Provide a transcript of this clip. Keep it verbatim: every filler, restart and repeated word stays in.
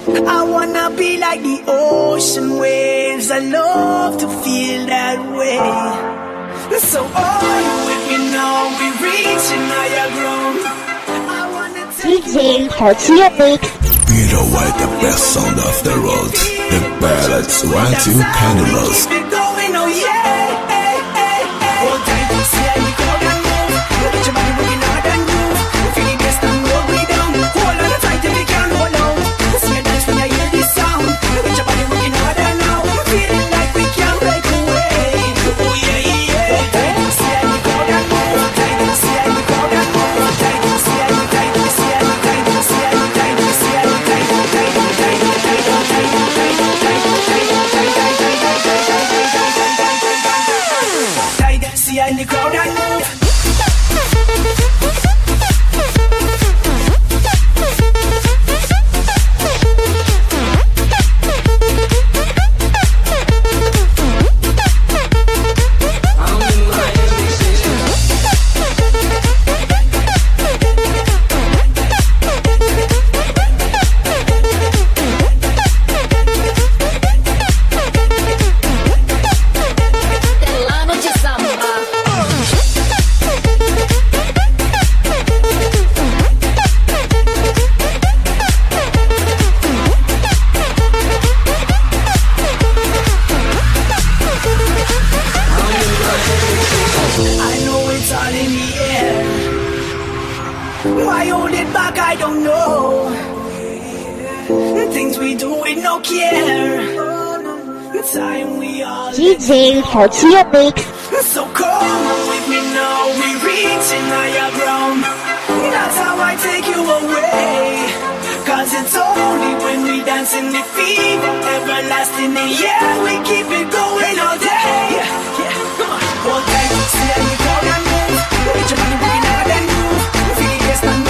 I wanna be like the ocean waves. I love to feel that way. So are you with me now? We're reaching higher ground. I wanna take D J Tortilla Mix. You know what, the best sound of the world. The ballads right to candles. Keep it going, oh yeah. Hold tight, see how you crowd and move. Get your body working hard and move. Feel the bass and roll me down. Hold on tight till you can't hold on. See you dance when you hear this sound. Get your body working harder now. Feeling like we can't break away. Oh yeah, yeah. Hold tight, see how you crowd and move. Hold tight, see how you crowd and move. Hold tight, see how you tight, see how you tight, see how you tight, see how you tight, tight, tight, tight, tight, tight, see how in the crowd and move. Why hold it back, I don't know. Things we do with no care. Time we all D J Tortilla Mix. So come on with me now, we reaching higher ground. That's how I take you away. Cause it's only when we dance in the fever, everlasting, and yeah, we keep it going all day. Yeah, come on, hold tight, see how you go and move. Get your money working hard and move. Feel the bass and